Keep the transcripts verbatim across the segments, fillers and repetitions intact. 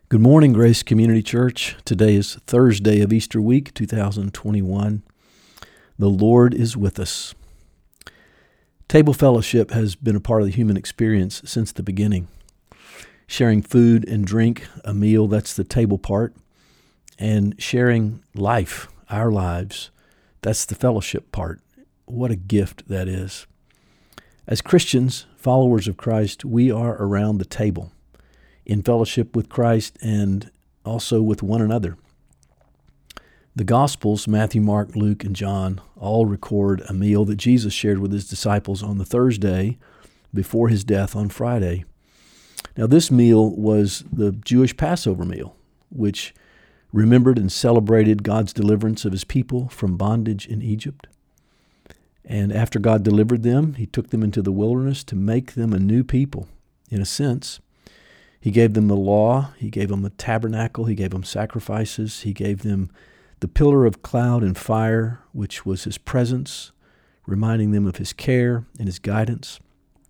Good morning, Grace Community Church. Today is Thursday of Easter week, two thousand twenty-one. The Lord is with us. Table fellowship has been a part of the human experience since the beginning. Sharing food and drink, a meal, that's the table part. And sharing life, our lives, that's the fellowship part. What a gift that is. As Christians, followers of Christ, we are around the table, in fellowship with Christ and also with one another. The Gospels, Matthew, Mark, Luke, and John, all record a meal that Jesus shared with his disciples on the Thursday before his death on Friday. Now, this meal was the Jewish Passover meal, which remembered and celebrated God's deliverance of his people from bondage in Egypt. And after God delivered them, he took them into the wilderness to make them a new people, in a sense. He gave them the law, he gave them a tabernacle, he gave them sacrifices, he gave them the pillar of cloud and fire, which was his presence, reminding them of his care and his guidance.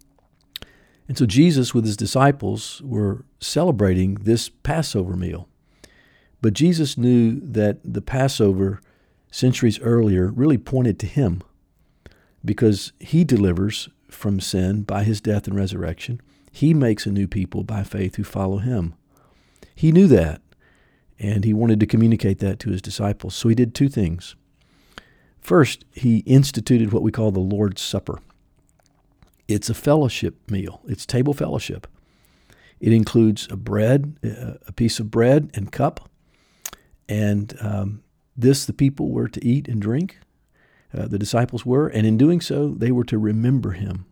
And so Jesus, with his disciples, were celebrating this Passover meal. But Jesus knew that the Passover, centuries earlier, really pointed to him, because he delivers from sin by his death and resurrection. He makes a new people by faith who follow him. He knew that, and he wanted to communicate that to his disciples. So he did two things. First, he instituted what we call the Lord's Supper. It's a fellowship meal. It's table fellowship. It includes a bread, a piece of bread and cup, and um, this the people were to eat and drink. Uh, the disciples were, and in doing so, they were to remember him.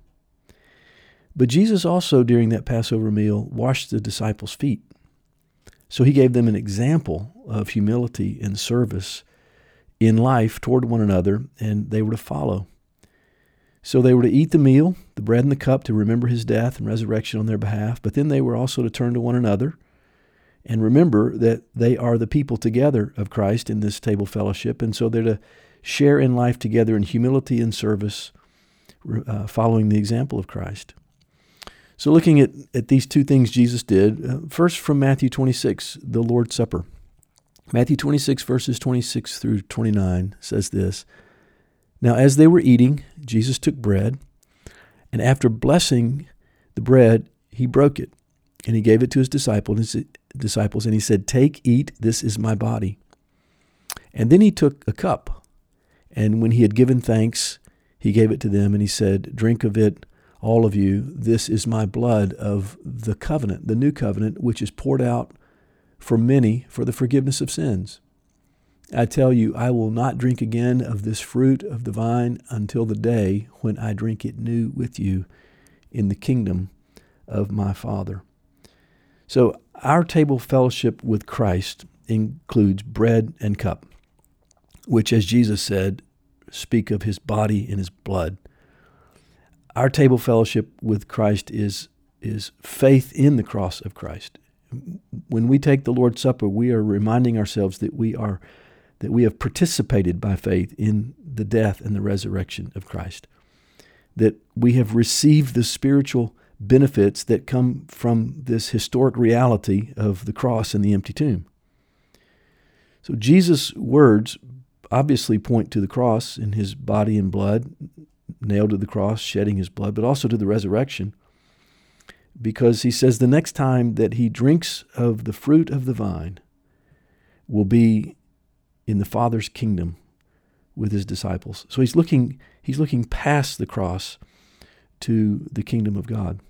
But Jesus also, during that Passover meal, washed the disciples' feet. So he gave them an example of humility and service in life toward one another, and they were to follow. So they were to eat the meal, the bread and the cup, to remember his death and resurrection on their behalf, but then they were also to turn to one another and remember that they are the people together of Christ in this table fellowship, and so they're to share in life together in humility and service, uh, following the example of Christ. So looking at, at these two things Jesus did, uh, first from Matthew twenty-six, the Lord's Supper. Matthew twenty-six, verses twenty-six through twenty-nine says this: Now as they were eating, Jesus took bread, and after blessing the bread, he broke it, and he gave it to his disciples, his disciples, and he said, Take, eat, this is my body. And then he took a cup, and when he had given thanks, he gave it to them, and he said, Drink of it, all of you, this is my blood of the covenant, the new covenant, which is poured out for many for the forgiveness of sins. I tell you, I will not drink again of this fruit of the vine until the day when I drink it new with you in the kingdom of my Father. So our table fellowship with Christ includes bread and cup, which, as Jesus said, speak of his body and his blood. Our table fellowship with Christ is, is faith in the cross of Christ. When we take the Lord's Supper, we are reminding ourselves that we are that we have participated by faith in the death and the resurrection of Christ, that we have received the spiritual benefits that come from this historic reality of the cross and the empty tomb. So Jesus' words obviously point to the cross and his body and blood, nailed to the cross, shedding his blood, but also to the resurrection, because he says the next time that he drinks of the fruit of the vine will be in the Father's kingdom with his disciples. So he's looking, he's looking past the cross to the kingdom of God.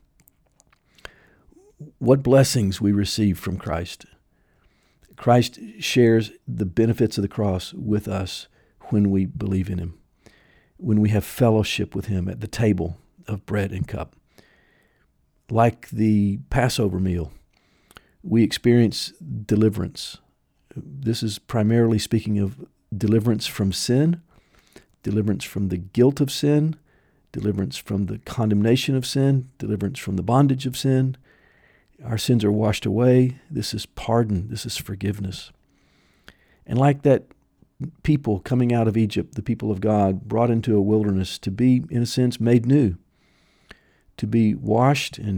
What blessings we receive from Christ. Christ shares the benefits of the cross with us when we believe in him, when we have fellowship with him at the table of bread and cup. Like the Passover meal, we experience deliverance. This is primarily speaking of deliverance from sin, deliverance from the guilt of sin, deliverance from the condemnation of sin, deliverance from the bondage of sin. Our sins are washed away. This is pardon. This is forgiveness. And like that people coming out of Egypt, the people of God, brought into a wilderness to be, in a sense, made new, to be washed and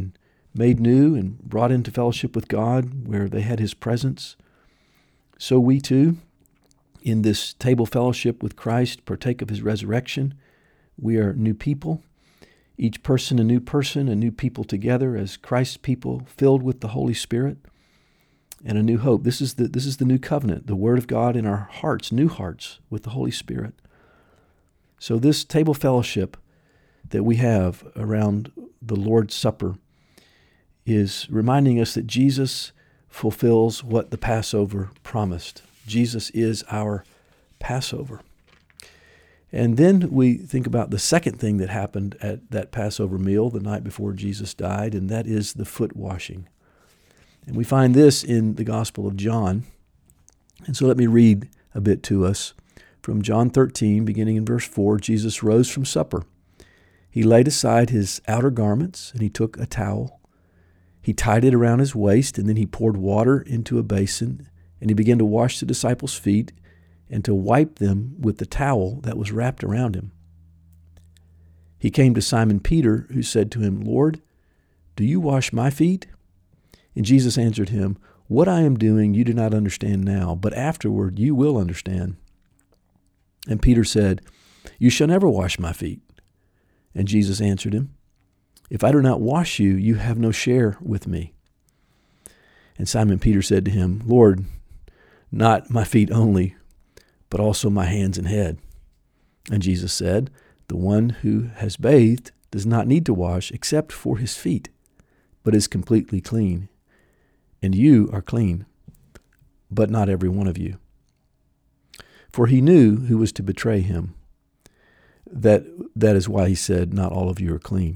made new and brought into fellowship with God where they had his presence, so we too, in this table fellowship with Christ, partake of his resurrection. We are new people, each person a new person, a new people together as Christ's people filled with the Holy Spirit and a new hope. This is the, this is the new covenant, the Word of God in our hearts, new hearts with the Holy Spirit. So this table fellowship that we have around the Lord's Supper is reminding us that Jesus fulfills what the Passover promised. Jesus is our Passover. And then we think about the second thing that happened at that Passover meal the night before Jesus died, and that is the foot washing. And we find this in the Gospel of John. And so let me read a bit to us. From John thirteen, beginning in verse four, Jesus rose from supper. He laid aside his outer garments, and he took a towel. He tied it around his waist, and then he poured water into a basin, and he began to wash the disciples' feet and to wipe them with the towel that was wrapped around him. He came to Simon Peter, who said to him, "Lord, do you wash my feet?" And Jesus answered him, "What I am doing you do not understand now, but afterward you will understand." And Peter said, "You shall never wash my feet." And Jesus answered him, "If I do not wash you, you have no share with me." And Simon Peter said to him, "Lord, not my feet only, but also my hands and head." And Jesus said, "The one who has bathed does not need to wash except for his feet, but is completely clean. And you are clean, but not every one of you." For he knew who was to betray him. That, that is why he said, "Not all of you are clean."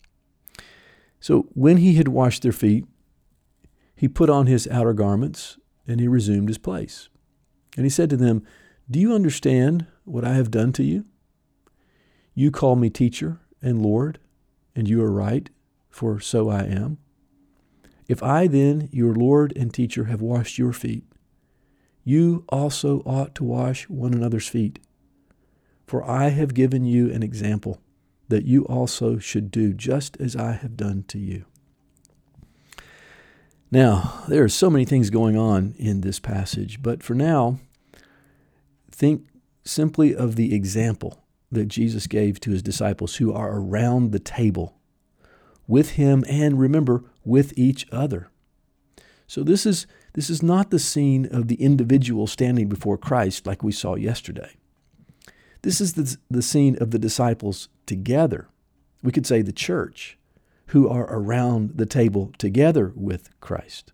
So when he had washed their feet, he put on his outer garments, and he resumed his place. And he said to them, "Do you understand what I have done to you? You call me teacher and Lord, and you are right, for so I am. If I then, your Lord and teacher, have washed your feet, you also ought to wash one another's feet. For I have given you an example, that you also should do just as I have done to you." Now, there are so many things going on in this passage, but for now, think simply of the example that Jesus gave to his disciples who are around the table with him and, remember, with each other. So this is this is not the scene of the individual standing before Christ like we saw yesterday. This is the, the scene of the disciples together. We could say the church, who are around the table together with Christ.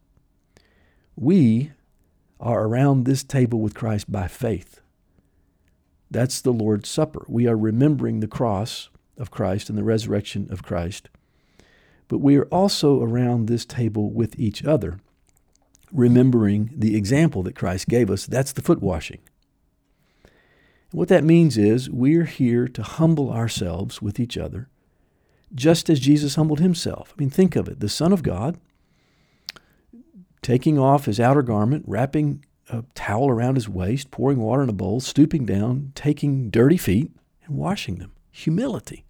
We are around this table with Christ by faith. That's the Lord's Supper. We are remembering the cross of Christ and the resurrection of Christ. But we are also around this table with each other, remembering the example that Christ gave us. That's the foot washing. And what that means is we're here to humble ourselves with each other, just as Jesus humbled himself. I mean, think of it. The Son of God taking off his outer garment, wrapping a towel around his waist, pouring water in a bowl, stooping down, taking dirty feet and washing them. Humility.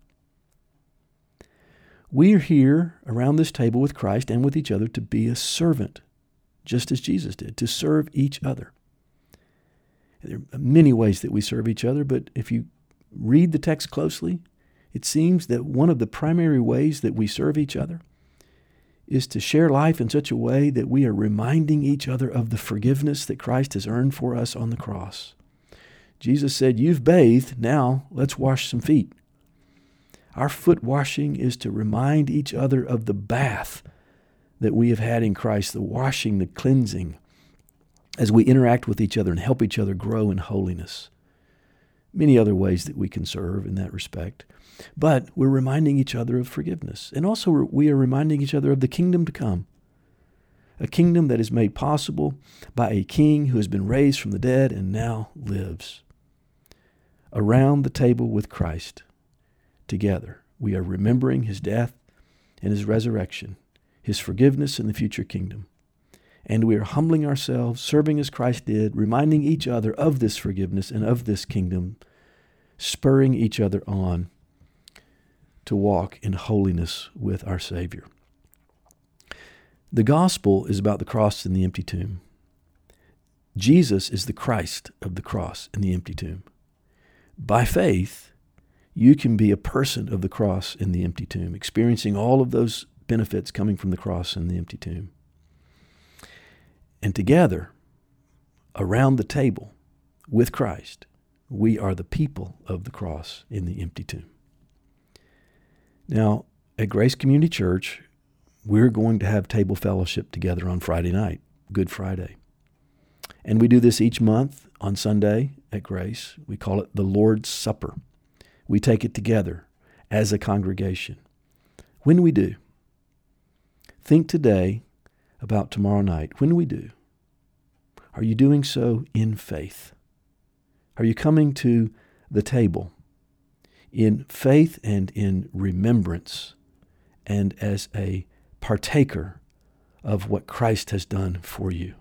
We are here around this table with Christ and with each other to be a servant, just as Jesus did, to serve each other. There are many ways that we serve each other, but if you read the text closely, it seems that one of the primary ways that we serve each other is to share life in such a way that we are reminding each other of the forgiveness that Christ has earned for us on the cross. Jesus said, "You've bathed, now let's wash some feet." Our foot washing is to remind each other of the bath that we have had in Christ, the washing, the cleansing, as we interact with each other and help each other grow in holiness. Many other ways that we can serve in that respect. But we're reminding each other of forgiveness. And also we are reminding each other of the kingdom to come. A kingdom that is made possible by a king who has been raised from the dead and now lives. Around the table with Christ, together, we are remembering his death and his resurrection, his forgiveness and the future kingdom. And we are humbling ourselves, serving as Christ did, reminding each other of this forgiveness and of this kingdom, spurring each other on to walk in holiness with our Savior. The gospel is about the cross and the empty tomb. Jesus is the Christ of the cross and the empty tomb. By faith, you can be a person of the cross and the empty tomb, experiencing all of those benefits coming from the cross and the empty tomb. And together, around the table with Christ, we are the people of the cross in the empty tomb. Now, at Grace Community Church, we're going to have table fellowship together on Friday night, Good Friday. And we do this each month on Sunday at Grace. We call it the Lord's Supper. We take it together as a congregation. When we do, think today about tomorrow night. When we do, are you doing so in faith? Are you coming to the table in faith and in remembrance and as a partaker of what Christ has done for you?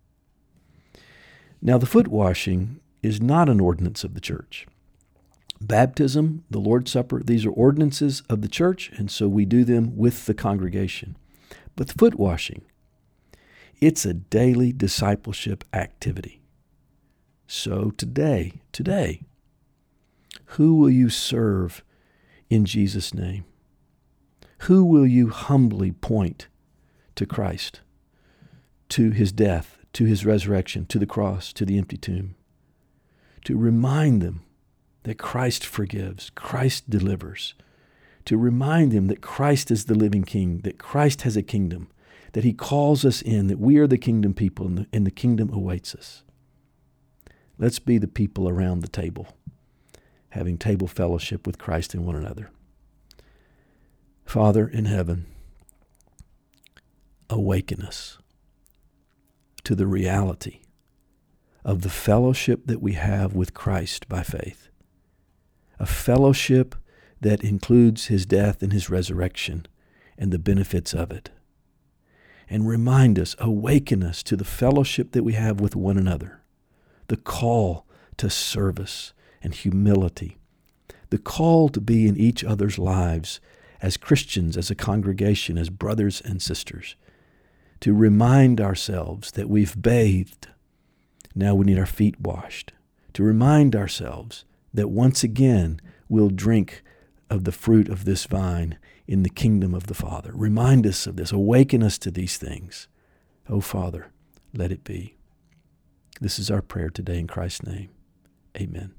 Now, the foot washing is not an ordinance of the church. Baptism, the Lord's Supper, these are ordinances of the church, and so we do them with the congregation. But the foot washing, it's a daily discipleship activity. So today, today, who will you serve in Jesus' name? Who will you humbly point to Christ, to his death, to his resurrection, to the cross, to the empty tomb, to remind them that Christ forgives, Christ delivers, to remind them that Christ is the living King, that Christ has a kingdom, that he calls us in, that we are the kingdom people and the, and the kingdom awaits us. Let's be the people around the table, having table fellowship with Christ and one another. Father in heaven, awaken us to the reality of the fellowship that we have with Christ by faith, a fellowship that includes his death and his resurrection and the benefits of it. And remind us, awaken us to the fellowship that we have with one another, the call to service and humility, the call to be in each other's lives as Christians, as a congregation, as brothers and sisters, to remind ourselves that we've bathed, now we need our feet washed, to remind ourselves that once again we'll drink of the fruit of this vine in the kingdom of the Father. Remind us of this. Awaken us to these things. Oh, Father, let it be. This is our prayer today in Christ's name. Amen.